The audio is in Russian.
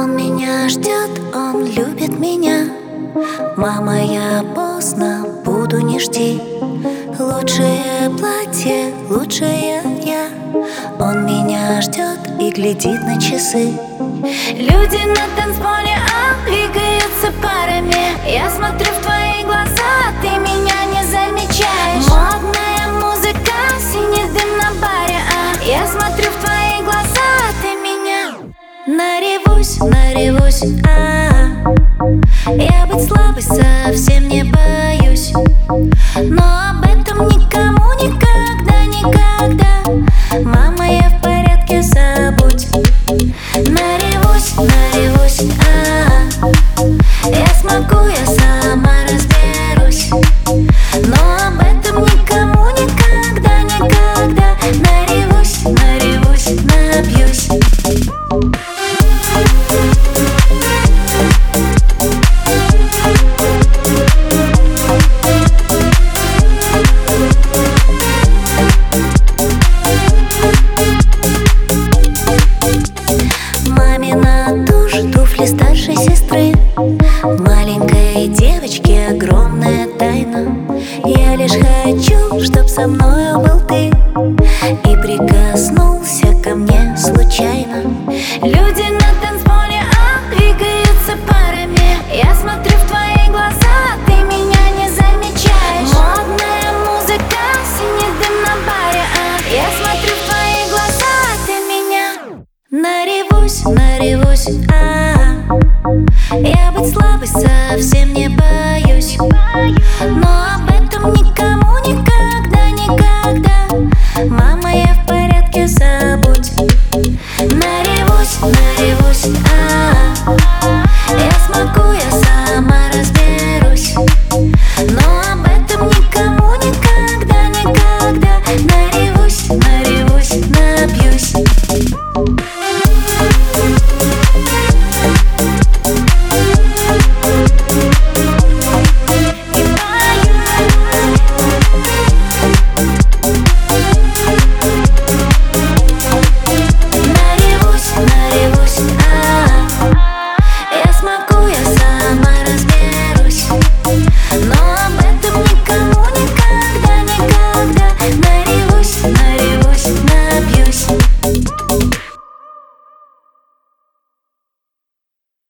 Он меня ждет, он любит меня. Мама, я поздно, буду, не жди. Лучшее платье, лучшее я. Он меня ждет и глядит на часы. Люди на танцполе двигаются парами. Я смотрю в твои глаза, ты меня не замечаешь. Модная музыка, синий дым на баре, я смотрю в твои глаза, ты меня наревусь, наревусь, Я быть слабой совсем не боюсь, но об этом никому никогда, никогда. Мама, я в порядке, забудь. Наревусь, наревусь, Я смогу, я сама разберусь, но об этом никому никогда, никогда. Наревусь, наревусь, напьюсь. Старшей сестры, в маленькой девочке огромная тайна. Я лишь хочу, чтоб со мною был ты и прикоснулся ко мне случайно. Люди на танцполе двигаются парами. Я смотрю в твои глаза, ты меня не замечаешь. Модная музыка, синий дым на баре, Я смотрю в твои глаза, ты меня наревусь, наревусь, Я быть слабой совсем не боюсь, но